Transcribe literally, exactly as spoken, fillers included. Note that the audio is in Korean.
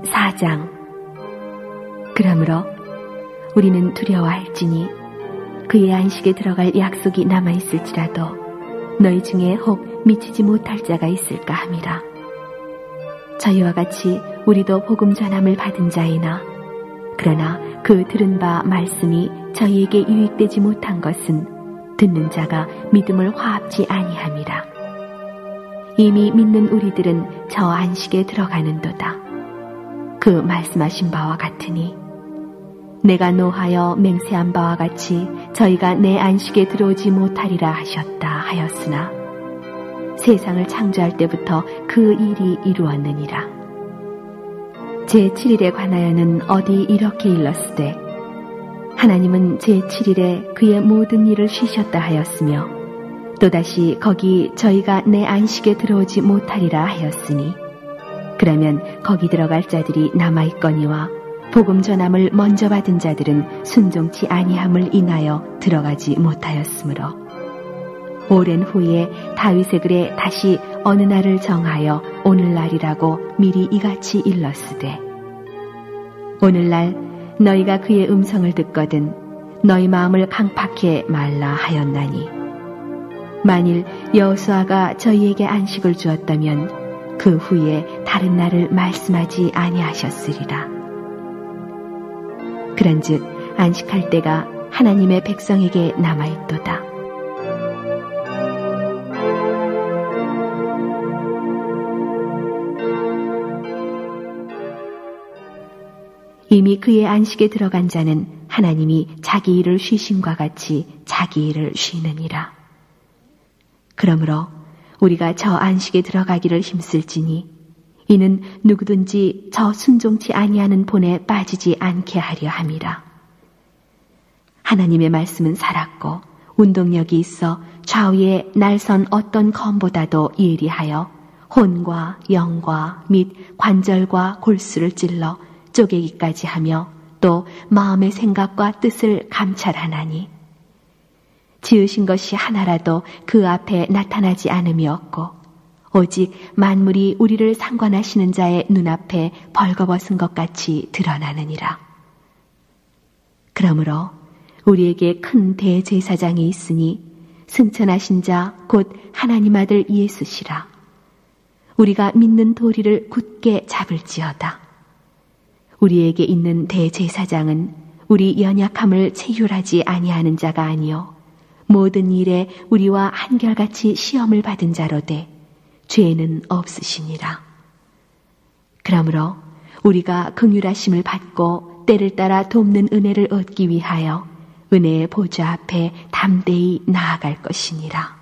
사 장. 그러므로 우리는 두려워할지니 그의 안식에 들어갈 약속이 남아있을지라도 너희 중에 혹 미치지 못할 자가 있을까 함이라. 저희와 같이 우리도 복음 전함을 받은 자이나 그러나 그 들은 바 말씀이 저희에게 유익되지 못한 것은 듣는 자가 믿음을 화합지 아니함이라. 이미 믿는 우리들은 저 안식에 들어가는도다. 그 말씀하신 바와 같으니 내가 노하여 맹세한 바와 같이 저희가 내 안식에 들어오지 못하리라 하셨다 하였으나 세상을 창조할 때부터 그 일이 이루었느니라. 제칠 일에 관하여는 어디 이렇게 일렀으되 하나님은 제칠 일에 그의 모든 일을 쉬셨다 하였으며 또다시 거기 저희가 내 안식에 들어오지 못하리라 하였으니 그러면 거기 들어갈 자들이 남아있거니와 복음 전함을 먼저 받은 자들은 순종치 아니함을 인하여 들어가지 못하였으므로 오랜 후에 다윗의 글에 다시 어느 날을 정하여 오늘날이라고 미리 이같이 일렀으되 오늘날 너희가 그의 음성을 듣거든 너희 마음을 강팍해 말라 하였나니 만일 여호수아가 저희에게 안식을 주었다면 그 후에 다른 날을 말씀하지 아니하셨으리라. 그런즉 안식할 때가 하나님의 백성에게 남아있도다. 이미 그의 안식에 들어간 자는 하나님이 자기 일을 쉬심과 같이 자기 일을 쉬느니라. 그러므로 우리가 저 안식에 들어가기를 힘쓸지니 이는 누구든지 저 순종치 아니하는 본에 빠지지 않게 하려 함이라. 하나님의 말씀은 살았고 운동력이 있어 좌우에 날선 어떤 검보다도 예리하여 혼과 영과 및 관절과 골수를 찔러 쪼개기까지 하며 또 마음의 생각과 뜻을 감찰하나니 지으신 것이 하나라도 그 앞에 나타나지 않음이 없고 오직 만물이 우리를 상관하시는 자의 눈앞에 벌거벗은 것 같이 드러나느니라. 그러므로 우리에게 큰 대제사장이 있으니 승천하신 자 곧 하나님 아들 예수시라. 우리가 믿는 도리를 굳게 잡을지어다. 우리에게 있는 대제사장은 우리 연약함을 체휼하지 아니하는 자가 아니요 모든 일에 우리와 한결같이 시험을 받은 자로되 죄는 없으시니라. 그러므로 우리가 긍휼하심을 받고 때를 따라 돕는 은혜를 얻기 위하여 은혜의 보좌 앞에 담대히 나아갈 것이니라.